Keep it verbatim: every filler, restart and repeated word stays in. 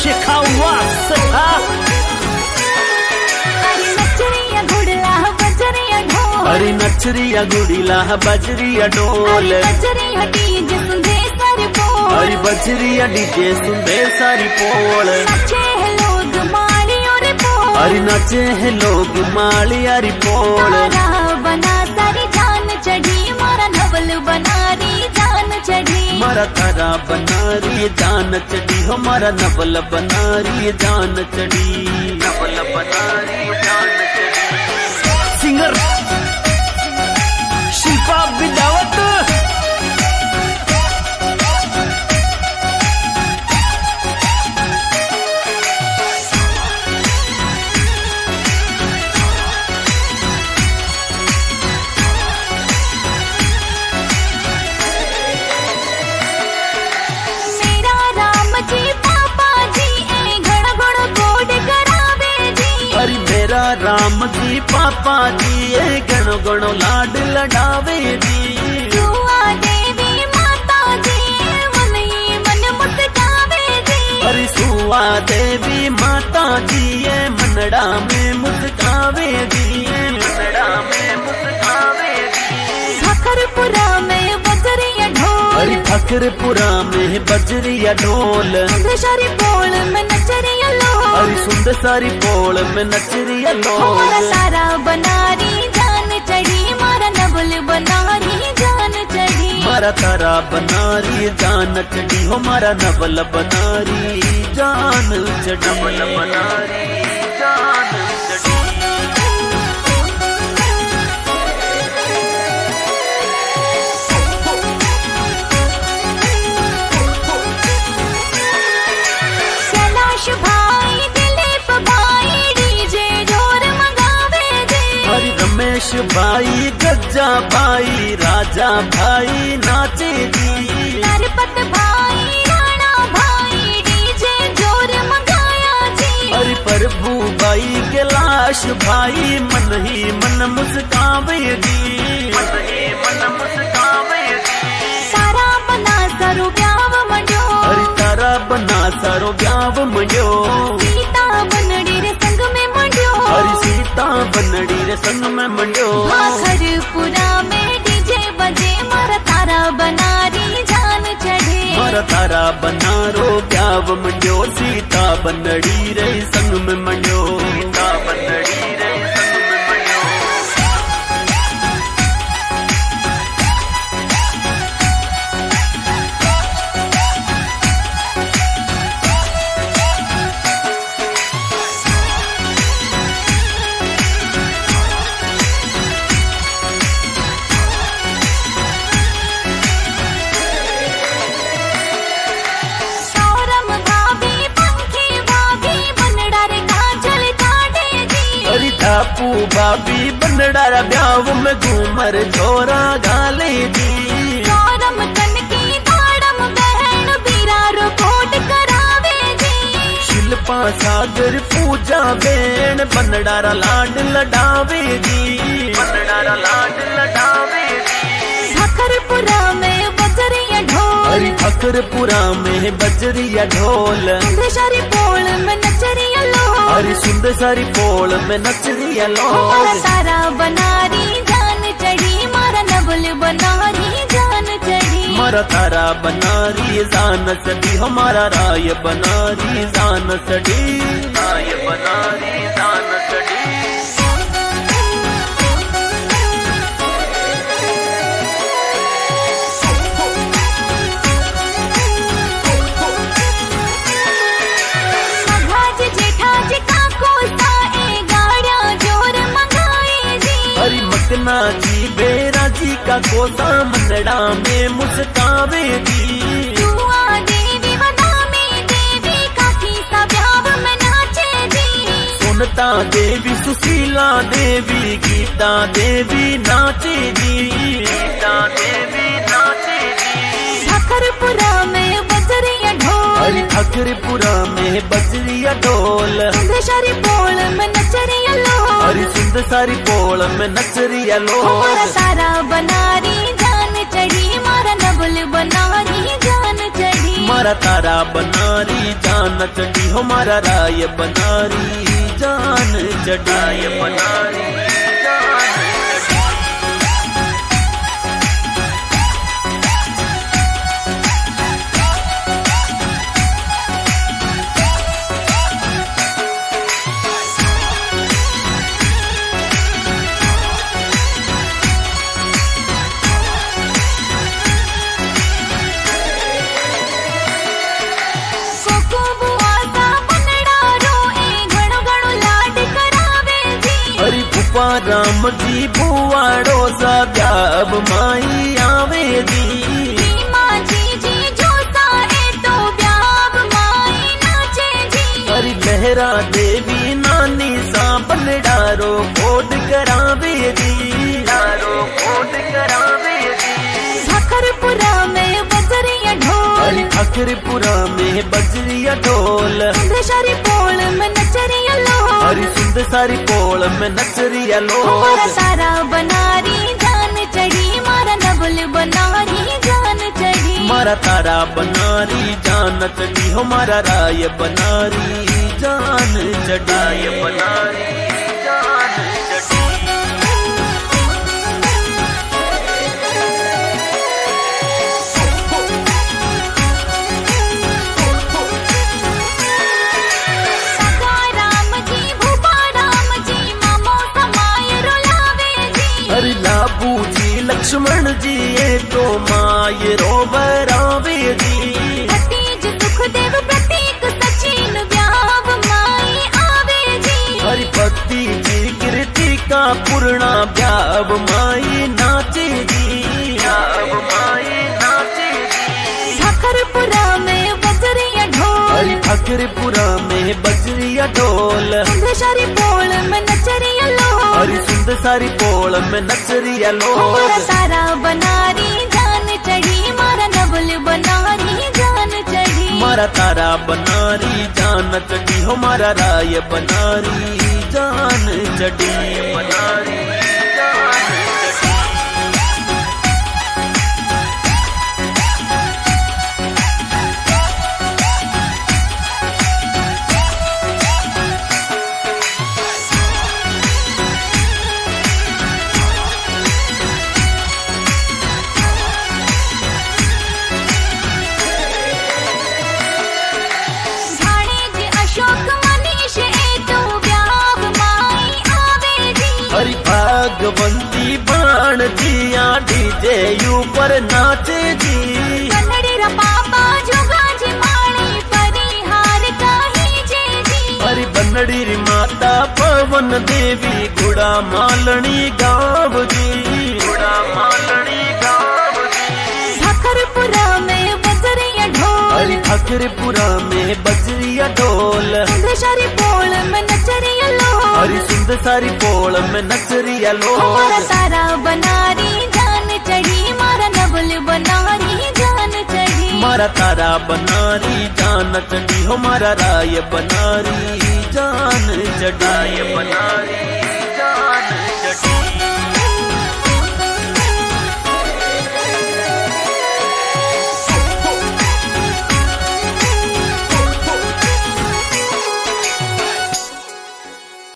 शिखा वासता अरे नचरिया गुड़ला बजरिया ढोल अरे नचरिया गुड़ीला बजरिया ढोल बजरिया डीजे सुंदे सारी पोल अरे बजरिया डीजे सुंदे सारी पोल नचे है लोग माली और पोल अरे नचे है लोग माली अरे पोल तारा बना सारी जान चढ़ी मारा नवल बनारी जान चढ़ी मारा तारा बनारी जान चढ़ी हो मारा नवल बनारी जान चढ़ी नवल बनारी जान चढ़ी। सिंगर शिल्पा बिदावत राम जी पापा जी ए गणो गणो लाड लडावे जी दुआ देवी माता जी मन ही मन मुस्कावे जी अरे सुआ देवी माता जी ए मनड़ा में मुस्कावे जी मनड़ा में मुस्कावे जी। फखरपुरा में बजरिया ढोल अरे फखरपुरा में बजरिया ढोल सारी पोल में नचरिया लोल अरे सुंदर सारी पोल में नचरिया लोल मारा तारा बनारी जान चढ़ी मारा नवल बनारी जान चढ़ी मारा तारा बनारी जान चढ़ी हो मारा नवल बनारी जान चढ़ी नवल बनारी जान चढ़ी। कैलाश भाई दिलीप भाई डीजे जोर मंगावे जी हरि रमेश भाई गज्जा भाई राजा भाई नाचे जी नरपत भाई राणा भाई डीजे जोर मंगाया जी हरि प्रभु भाई कैलाश भाई मन ही मन मुस्कावे जी मन ही मन मुस्कावे जी। सारा बना सरो ब्याव मंडो हरि तारा बना सारो ब्याव मंड्यो सीता बनड़ी रे संग में मंड्यो हरि सीता बनड़ी रे संग में मंड्यो फखरपुरा में डीजे बजे मारा तारा बनारी जान चढ़े मारा तारा बनारो ब्याव मंड्यो सीता बनड़ी रे संग में मंड्यो सीता बनड़ी रे संग में मंड्यो। सौरम भाभी पंखी भाभी बनड़ा रे काजल काटे जी अरे धापू भाभी बनड़ा ब्याव में घूमर झोरा गाले दी सौरम कनकी ताड़म बहन बीरा रिपोर्ट करावे जी शिल्पा सागर पूजा बेन बनड़ा लाड लडावे जी बनड़ा लाड लडावे जी। फखरपुरा में बजरिया ढोल अरे फखरपुरा में बजरिया ढोल सारी पोल में नचरिया लोल अरे सुंदर सारी पोल में नचरिया मारा लोल तारा बनारी जान चढ़ी मारा नवल बनारी जान चढ़ी मारा तारा बनारी जान चढ़ी हमारा राय बनारी जान चढ़ी राय बनारी जान चढ़ी। मघाज जेठाज काको साए गाड़िया जोर मंगाए जी हरी मकना जी बेरा जी का कोसा मनड़ा में मुस्कावे जी दुआ देवी बदामी देवी काकी सा ब्याव में नाचे जी सुनता देवी सुशीला देवी गीता देवी नाचे जी गीता देवी नाचे जी। फखरपुरा में बजरिया ढोल हरी फखरपुरा में बजरिया ढोल सारी पोल में नचरिया लोल हरी सुंदर सारी पोल में नचरिया मारा लोल तारा बनारी जान चढ़ी मारा नवल बनारी जान चढ़ी मारा तारा बनारी जान चढ़ी हो मारा राय बनारी जान चढ़ाए बनारी राम जी बुआड़ो सा ब्याब माई आवे जी माँ जी जी जो साए तो ब्याब माई नाचे जी हरी लहरा देवी नानी सा बनडारो कोड करावे जी डारो कोड करावे जी ठाकरपुरा में बजरिया ढोल हरी ठाकरपुरा में बजरिया ढोल सुंदर पोल में नचरिया लोल हरी सुंदर सारी पोल में नचरिया लोल मारा तारा बनारी जान चढ़ी मारा नबल बनारी जान चढ़ी मारा तारा बनारी जान चढ़ी हो मारा राय बनारी जान चढ़ाए बनारी जान चढ़ी हरि लाबू जी लक्ष्मण जी ये तो माय रोबरावे जी भतीज सुखदेव प्रतीक सचिन व्याव माई आवे जी हरि भक्ति जी कीर्ति का पूर्णा ब्याव माई नाचे जी ब्याव माई नाचे जी ठाकरपुरा में बजरिया ढोल हरि ठाकरपुरा में बजरिया ढोल सुंदर पोल में नचरिया लोल हरी सुंदर सारी पोल में नचरिया लोग मारा तारा बनारी जान चढ़ी मारा नबल बनारी जान चढ़ी मारा तारा बनारी जान चढ़ी हो मारा राय बनारी जान चढ़ी बनारी जान चढ़ी हरि भागवंती बाण जिया डीजे ऊपर नाचे जी कन्नड़ी रा पापा जुगा जी माणी परिहार काही जे जी हरि बन्नड़ी री माता पवन देवी गुड़ा मालनी गाँव जी गुड़ा मालनी गाँव जी ठाकरपुरा में बजरिया ढोल हरि ठाकरपुरा में बजरिया ढोल सुंदर पोल में नचरिया लोल हरी सुंदर सारी पोल में नचरिया लोग मारा तारा बनारी जान चढ़ी मारा नबल बनारी जान चढ़ी मारा तारा बनारी जान चढ़ी हो मारा राय बनारी जान चढ़ाए बनारी।